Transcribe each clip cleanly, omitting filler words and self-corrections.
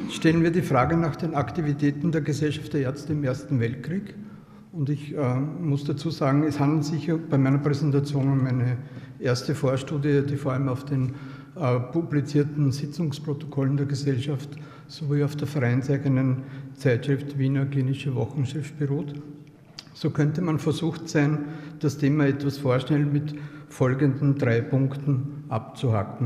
stellen wir die Frage nach den Aktivitäten der Gesellschaft der Ärzte im Ersten Weltkrieg. Und ich muss dazu sagen, es handelt sich bei meiner Präsentation um eine erste Vorstudie, die vor allem auf den publizierten Sitzungsprotokollen der Gesellschaft sowie auf der vereinseigenen Zeitschrift Wiener Klinische Wochenschrift beruht. So könnte man versucht sein, das Thema etwas vorschnell mit folgenden 3 Punkten abzuhacken.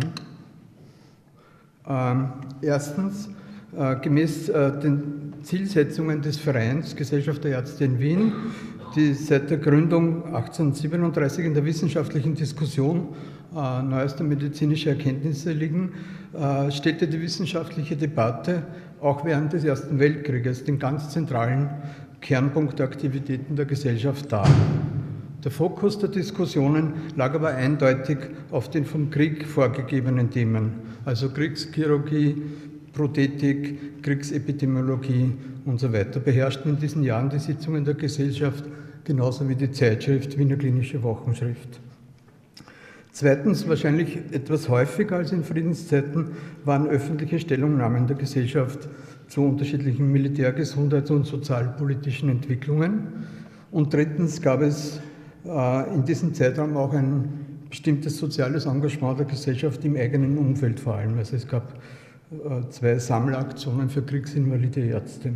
Erstens, gemäß den Zielsetzungen des Vereins Gesellschaft der Ärzte in Wien, die seit der Gründung 1837 in der wissenschaftlichen Diskussion neuester medizinischer Erkenntnisse liegen, stellte die wissenschaftliche Debatte auch während des Ersten Weltkrieges den ganz zentralen Kernpunkt der Aktivitäten der Gesellschaft dar. Der Fokus der Diskussionen lag aber eindeutig auf den vom Krieg vorgegebenen Themen, also Kriegschirurgie, Prothetik, Kriegsepidemiologie und so weiter, beherrschten in diesen Jahren die Sitzungen der Gesellschaft genauso wie die Zeitschrift Wiener Klinische Wochenschrift. Zweitens, wahrscheinlich etwas häufiger als in Friedenszeiten, waren öffentliche Stellungnahmen der Gesellschaft zu unterschiedlichen Militär-, Gesundheits- und sozialpolitischen Entwicklungen. Und drittens gab es in diesem Zeitraum auch ein bestimmtes soziales Engagement der Gesellschaft im eigenen Umfeld vor allem. Also es gab 2 Sammleraktionen für kriegsinvalide Ärzte.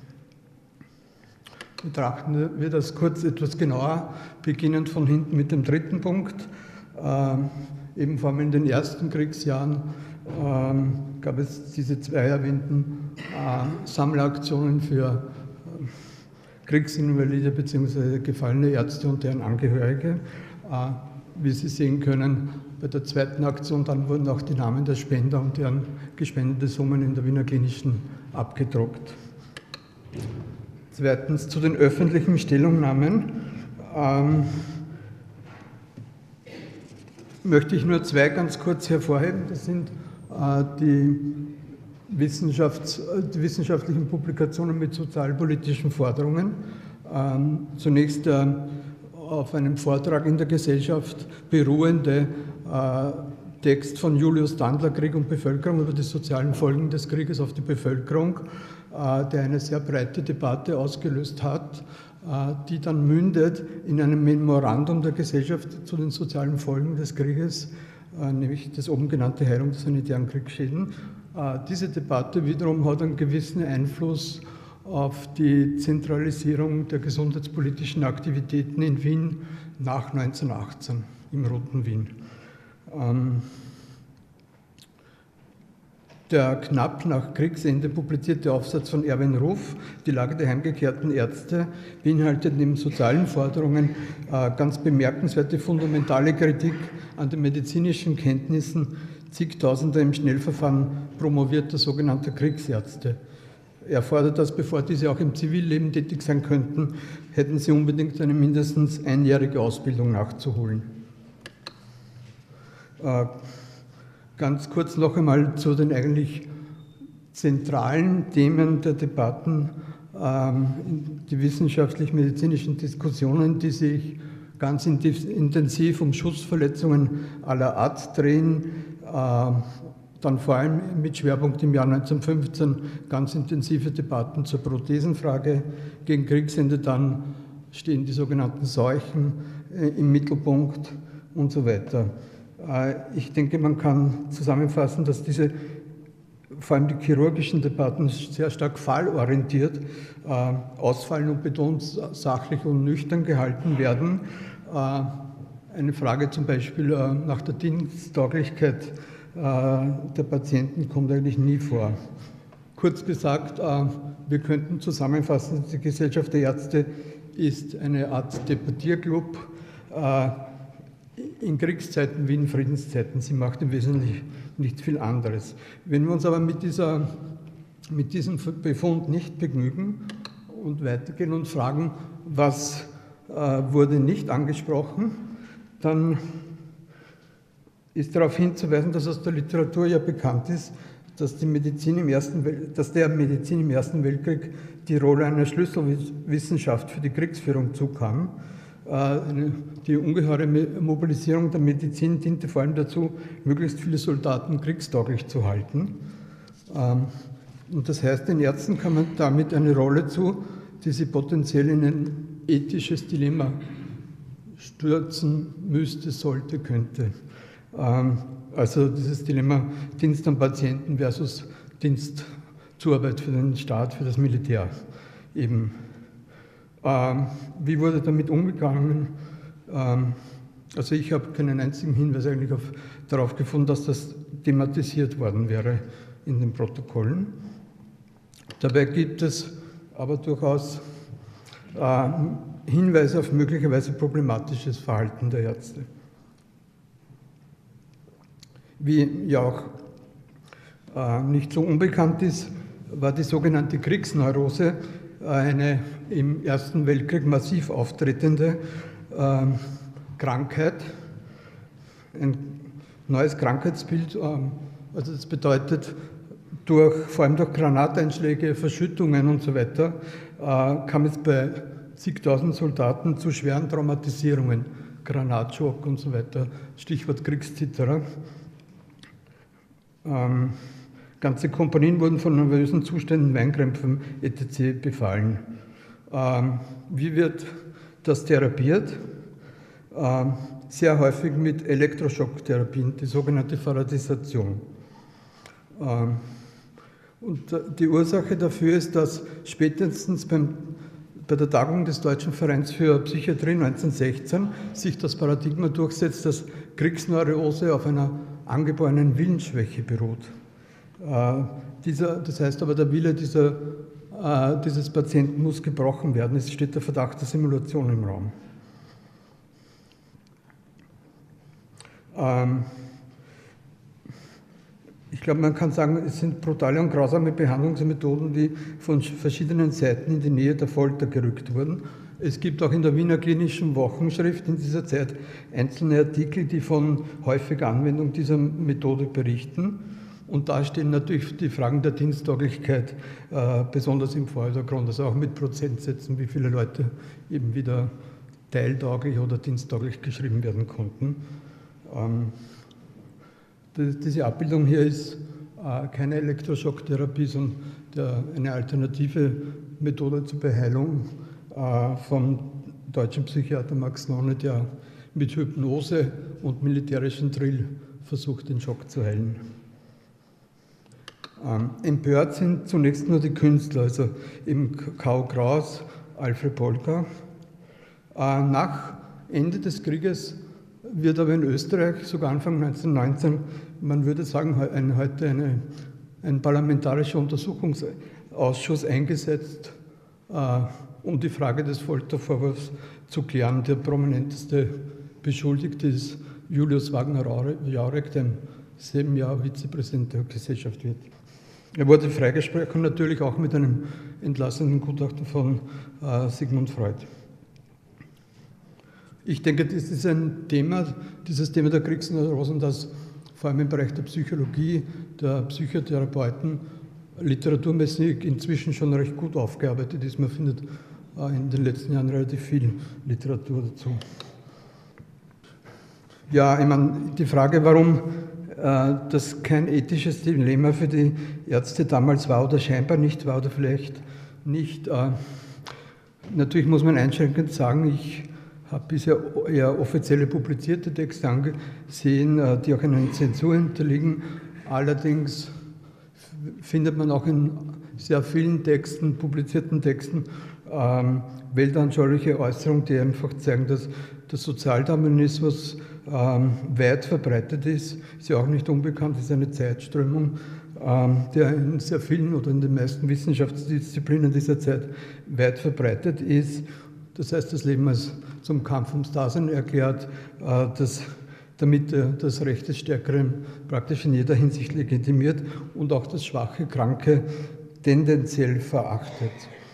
Betrachten wir das kurz etwas genauer, beginnend von hinten mit dem 3. Punkt. Eben vor allem in den ersten Kriegsjahren gab es diese 2 erwähnten Sammleraktionen für Kriegsinvalide bzw. gefallene Ärzte und deren Angehörige. Wie Sie sehen können, bei der 2. Aktion dann wurden auch die Namen der Spender und deren gespendete Summen in der Wiener Klinischen abgedruckt. Zweitens zu den öffentlichen Stellungnahmen. Möchte ich nur 2 ganz kurz hervorheben. Das sind die wissenschaftlichen Publikationen mit sozialpolitischen Forderungen. Zunächst der auf einem Vortrag in der Gesellschaft beruhende Text von Julius Dandler, Krieg und Bevölkerung, über die sozialen Folgen des Krieges auf die Bevölkerung, der eine sehr breite Debatte ausgelöst hat, die dann mündet in einem Memorandum der Gesellschaft zu den sozialen Folgen des Krieges, nämlich das oben genannte Heilung der sanitären Kriegsschäden. Diese Debatte wiederum hat einen gewissen Einfluss auf die Zentralisierung der gesundheitspolitischen Aktivitäten in Wien nach 1918, im Roten Wien. Der knapp nach Kriegsende publizierte Aufsatz von Erwin Ruf, Die Lage der heimgekehrten Ärzte, beinhaltet neben sozialen Forderungen ganz bemerkenswerte fundamentale Kritik an den medizinischen Kenntnissen zigtausender im Schnellverfahren promovierter sogenannter Kriegsärzte. Er fordert, dass bevor diese auch im Zivilleben tätig sein könnten, hätten sie unbedingt eine mindestens einjährige Ausbildung nachzuholen. Ganz kurz noch einmal zu den eigentlich zentralen Themen der Debatten, die wissenschaftlich-medizinischen Diskussionen, die sich ganz intensiv um Schussverletzungen aller Art drehen, dann vor allem mit Schwerpunkt im Jahr 1915 ganz intensive Debatten zur Prothesenfrage. Gegen Kriegsende dann stehen die sogenannten Seuchen im Mittelpunkt und so weiter. Ich denke, man kann zusammenfassen, dass diese, vor allem die chirurgischen Debatten, sehr stark fallorientiert ausfallen und betont sachlich und nüchtern gehalten werden. Eine Frage zum Beispiel nach der Diensttauglichkeit der Patienten kommt eigentlich nie vor. Kurz gesagt, wir könnten zusammenfassen, die Gesellschaft der Ärzte ist eine Art Debattierclub in Kriegszeiten wie in Friedenszeiten. Sie macht im Wesentlichen nicht viel anderes. Wenn wir uns aber mit diesem Befund nicht begnügen und weitergehen und fragen, was wurde nicht angesprochen, dann ist darauf hinzuweisen, dass aus der Literatur ja bekannt ist, dass der Medizin im Ersten Weltkrieg die Rolle einer Schlüsselwissenschaft für die Kriegsführung zukam. Die ungeheure Mobilisierung der Medizin diente vor allem dazu, möglichst viele Soldaten kriegstauglich zu halten. Und das heißt, den Ärzten kann man damit eine Rolle zu, die sie potenziell in ein ethisches Dilemma stürzen müsste, sollte, könnte. Also dieses Dilemma Dienst am Patienten versus Dienstzuarbeit für den Staat, für das Militär eben. Wie wurde damit umgegangen? Also ich habe keinen einzigen Hinweis eigentlich darauf gefunden, dass das thematisiert worden wäre in den Protokollen. Dabei gibt es aber durchaus Hinweise auf möglicherweise problematisches Verhalten der Ärzte. Wie ja auch nicht so unbekannt ist, war die sogenannte Kriegsneurose eine im Ersten Weltkrieg massiv auftretende Krankheit, ein neues Krankheitsbild. Also das bedeutet, vor allem durch Granateinschläge, Verschüttungen und so weiter, kam es bei zigtausend Soldaten zu schweren Traumatisierungen, Granatschock und so weiter, Stichwort Kriegszitterer. Ganze Kompanien wurden von nervösen Zuständen, Weinkrämpfen etc. befallen. Wie wird das therapiert? Sehr häufig mit Elektroschocktherapien, die sogenannte Faradisation. Und die Ursache dafür ist, dass spätestens bei der Tagung des Deutschen Vereins für Psychiatrie 1916 sich das Paradigma durchsetzt, dass Kriegsneurose auf einer angeborenen Willensschwäche beruht. Das heißt aber, der Wille dieses Patienten muss gebrochen werden. Es steht der Verdacht der Simulation im Raum. Ich glaube, man kann sagen, es sind brutale und grausame Behandlungsmethoden, die von verschiedenen Seiten in die Nähe der Folter gerückt wurden. Es gibt auch in der Wiener Klinischen Wochenschrift in dieser Zeit einzelne Artikel, die von häufiger Anwendung dieser Methode berichten. Und da stehen natürlich die Fragen der Diensttauglichkeit besonders im Vordergrund, also auch mit Prozentsätzen, wie viele Leute eben wieder teiltauglich oder diensttauglich geschrieben werden konnten. Diese Abbildung hier ist keine Elektroschocktherapie, sondern eine alternative Methode zur Beheilung vom deutschen Psychiater Max Nonne, der mit Hypnose und militärischen Drill versucht, den Schock zu heilen. Empört sind zunächst nur die Künstler, also eben K.O. Kraus, Alfred Polka. Nach Ende des Krieges wird aber in Österreich, sogar Anfang 1919, man würde sagen, heute ein parlamentarischer Untersuchungsausschuss eingesetzt, um die Frage des Foltervorwurfs zu klären. Der prominenteste Beschuldigte ist Julius Wagner-Jaurek, der im selben Jahr Vizepräsident der Gesellschaft wird. Er wurde freigesprochen, natürlich auch mit einem entlassenen Gutachter von Sigmund Freud. Ich denke, das ist ein Thema, dieses Thema der Kriegsneurosen, das vor allem im Bereich der Psychologie, der Psychotherapeuten literaturmäßig inzwischen schon recht gut aufgearbeitet ist. Man findet in den letzten Jahren relativ viel Literatur dazu. Ja, ich meine, die Frage, warum das kein ethisches Dilemma für die Ärzte damals war oder scheinbar nicht war oder vielleicht nicht. Natürlich muss man einschränkend sagen, ich habe bisher eher offizielle publizierte Texte angesehen, die auch einer Zensur unterliegen. Allerdings findet man auch in sehr vielen Texten, publizierten Texten, weltanschauliche Äußerungen, die einfach zeigen, dass der Sozialdarwinismus weit verbreitet ist. Ist ja auch nicht unbekannt, ist eine Zeitströmung, der in sehr vielen oder in den meisten Wissenschaftsdisziplinen dieser Zeit weit verbreitet ist. Das heißt, das Leben als zum Kampf ums Dasein erklärt, damit das Recht des Stärkeren praktisch in jeder Hinsicht legitimiert und auch das schwache, Kranke tendenziell verachtet.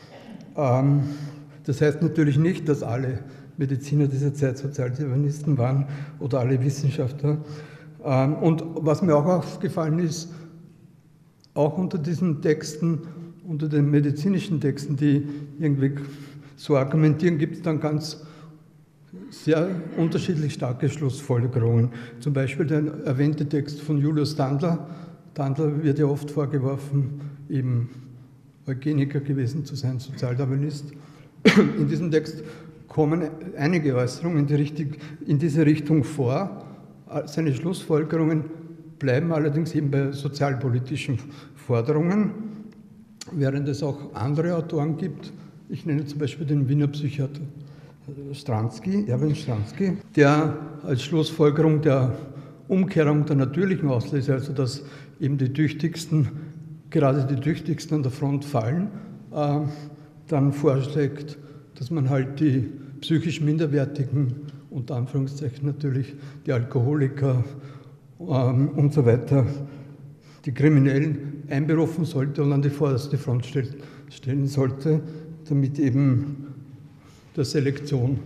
Das heißt natürlich nicht, dass alle Mediziner dieser Zeit Sozialdarwinisten waren oder alle Wissenschaftler. Und was mir auch aufgefallen ist, auch unter diesen Texten, unter den medizinischen Texten, die irgendwie so argumentieren, gibt es dann ganz sehr unterschiedlich starke Schlussfolgerungen. Zum Beispiel der erwähnte Text von Julius Tandler. Tandler wird ja oft vorgeworfen, eben Eugeniker gewesen zu sein, Sozialdarwinist. In diesem Text kommen einige Äußerungen in diese Richtung vor. Seine Schlussfolgerungen bleiben allerdings eben bei sozialpolitischen Forderungen, während es auch andere Autoren gibt. Ich nenne zum Beispiel den Wiener Psychiater Erwin Stransky, der als Schlussfolgerung der Umkehrung der natürlichen Auslese, also dass eben gerade die Tüchtigsten an der Front fallen, dann vorschlägt, dass man halt die psychisch Minderwertigen, unter Anführungszeichen natürlich die Alkoholiker und so weiter, die Kriminellen einberufen sollte und an die vorderste Front stellen sollte, damit eben der Selektion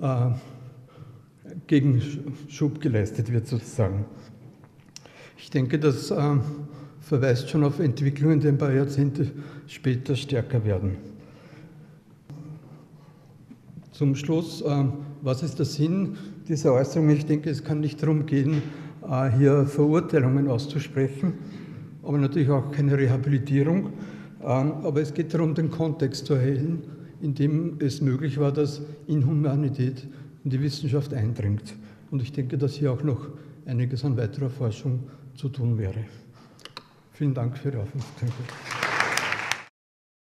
Gegenschub geleistet wird sozusagen. Ich denke, das verweist schon auf Entwicklungen, die ein paar Jahrzehnte später stärker werden. Zum Schluss, was ist der Sinn dieser Äußerung? Ich denke, es kann nicht darum gehen, hier Verurteilungen auszusprechen, aber natürlich auch keine Rehabilitierung. Aber es geht darum, den Kontext zu erhellen, in dem es möglich war, dass Inhumanität in die Wissenschaft eindringt. Und ich denke, dass hier auch noch einiges an weiterer Forschung zu tun wäre. Vielen Dank für Ihre Aufmerksamkeit.